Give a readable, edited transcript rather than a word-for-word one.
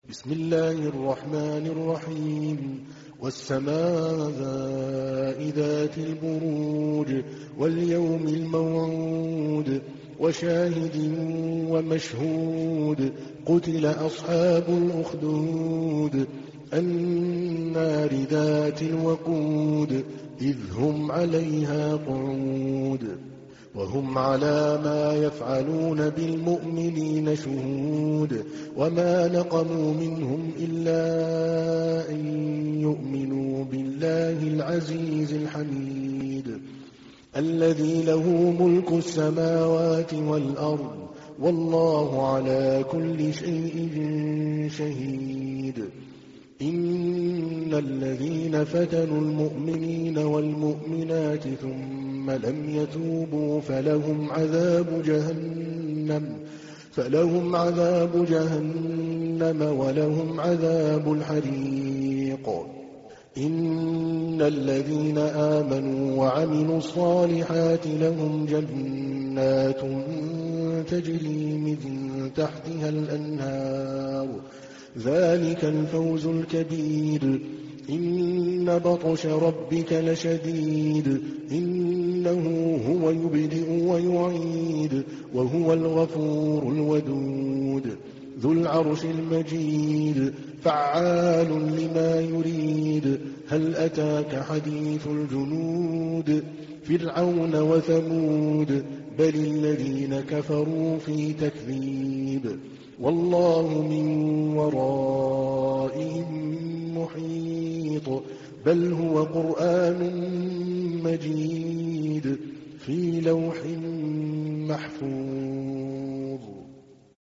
بسم الله الرحمن الرحيم والسماء ذات البروج واليوم الموعود وشاهد ومشهود قتل أصحاب الأخدود النار ذات الوقود إذ هم عليها قعود وهم على ما يفعلون بالمؤمنين شهود وما نقموا منهم إلا أن يؤمنوا بالله العزيز الحميد الذي له ملك السماوات والأرض والله على كل شيء شهيد إن الذين فتنوا المؤمنين والمؤمنات ثم لم يتوبوا فلهم عذاب جهنم ولهم عذاب الحريق إن الذين آمنوا وعملوا الصالحات لهم جنات تجري من تحتها الأنهار ذلك الفوز الكبير إن بطش ربك لشديد إنه هو يبدئ ويعيد وهو الغفور الودود ذو العرش المجيد فعال لما يريد هل أتاك حديث الجنود فرعون وثمود بل الذين كفروا في تكذيب والله من ورائهم محيط بل هو قرآن مجيد في لوح محفوظ.